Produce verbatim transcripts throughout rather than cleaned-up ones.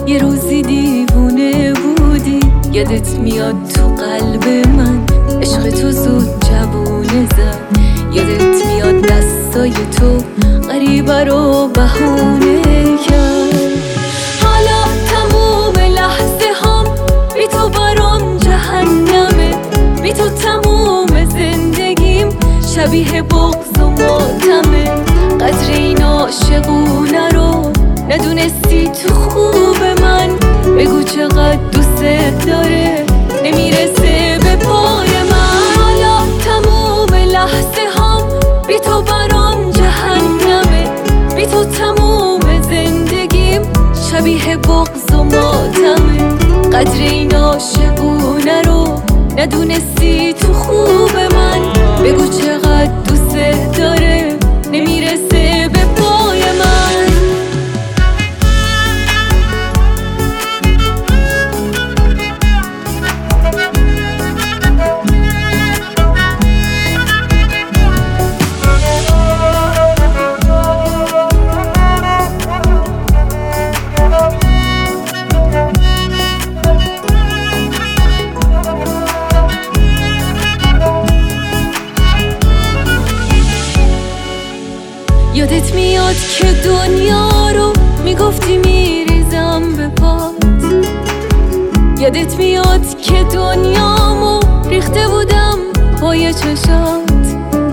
یه روزی دیوونه بودی، یادت میاد تو قلب من عشق تو زود جوونه زد. یادت میاد دستای تو غریبه رو بهونه کرد. حالا تموم لحظه هم بی تو برام جهنمه، بی تو تموم زندگیم شبیه بغض و ماتمه. قدر این عاشقونه رو ندونستی تو خوب من، بگو چقدر دوست داره نمیرسه به پای من. حالا تموم لحظه هم بی تو برام جهنمه، بی تو تموم زندگیم شبیه بغض و ماتمه. قدر این عاشقونه رو ندونستی تو خوب من، بگو چقدر دوست داره نمیرسه به پای من. یادت میاد که دنیا رو میگفتی میریزم به پات، یادت میاد که دنیامو ریخته بودم پای چشات،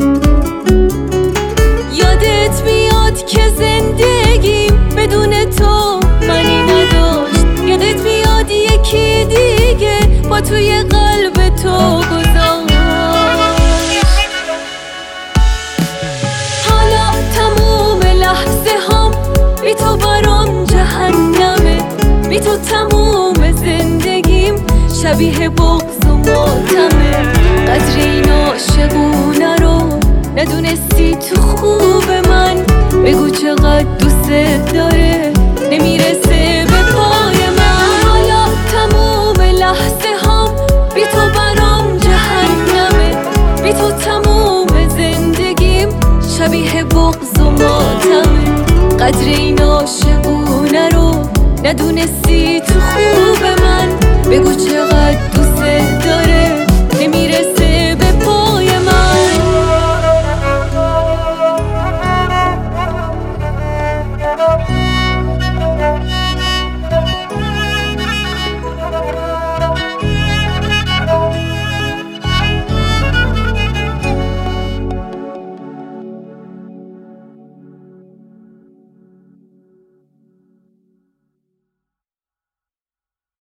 یادت میاد که زندگیم بدون تو معنی نداشت، یادت میاد یکی دیگه با توی قلب تو گذاشت. بی تو برام جهنمه، بی تو تموم زندگیم شبیه بغض و ماتمه. قدر این عاشقونه رو ندونستی تو خوب من، بگو چقدر دوست داره نمیرسه به پای من. حالا تموم لحظه هم بی تو برام جهنمه، بی تو تموم زندگیم شبیه بغض و ماتمه. قدر این عاشقونه رو ندونستی تو خوب